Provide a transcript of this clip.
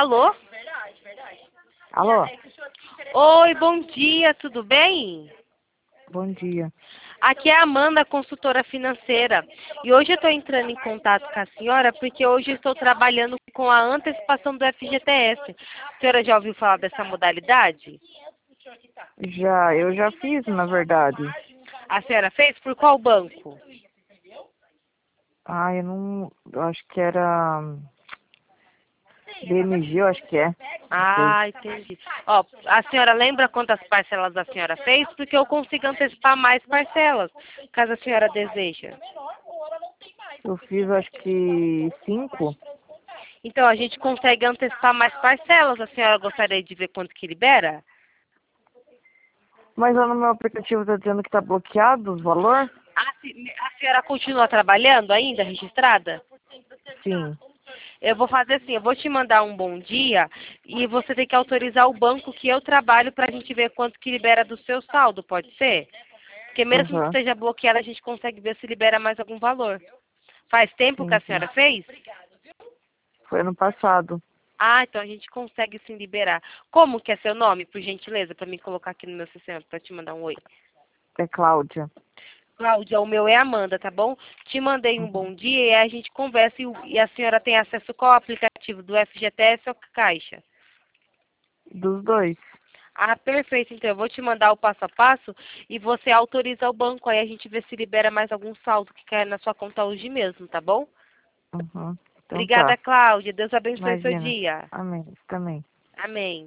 Alô? Alô? Oi, bom dia, tudo bem? Bom dia. Aqui é a Amanda, consultora financeira. E hoje eu estou entrando em contato com a senhora porque hoje eu estou trabalhando com a antecipação do FGTS. A senhora já ouviu falar dessa modalidade? Eu já fiz, na verdade. A senhora fez? Por qual banco? Eu não... Eu acho que era... BMG, eu acho que é. Ah, entendi. Ó, a senhora lembra quantas parcelas a senhora fez? Porque eu consigo antecipar mais parcelas, caso a senhora deseja. Eu fiz, acho que 5. Então, a gente consegue antecipar mais parcelas. A senhora gostaria de ver quanto que libera? Mas lá no meu aplicativo tá dizendo que tá bloqueado os valor? A senhora continua trabalhando ainda, registrada? Sim. Eu vou fazer assim, eu vou te mandar um bom dia e você tem que autorizar o banco que eu trabalho para a gente ver quanto que libera do seu saldo, pode ser? Porque mesmo que Aham. esteja bloqueado, a gente consegue ver se libera mais algum valor. Faz tempo que a Entendi. senhora fez? Foi ano passado. Ah, então a gente consegue sim liberar. Como que é seu nome, por gentileza, para me colocar aqui no meu sistema, para te mandar um oi? É Cláudia. Cláudia, o meu é Amanda, tá bom? Te mandei um Uhum. bom dia e a gente conversa e a senhora tem acesso qual aplicativo, do FGTS ou Caixa? Dos dois. Ah, perfeito. Então, eu vou te mandar o passo a passo e você autoriza o banco. Aí a gente vê se libera mais algum saldo que cai na sua conta hoje mesmo, tá bom? Uhum. Então Obrigada, tá. Cláudia. Deus abençoe seu Imagina. dia. Amém. Também. Amém.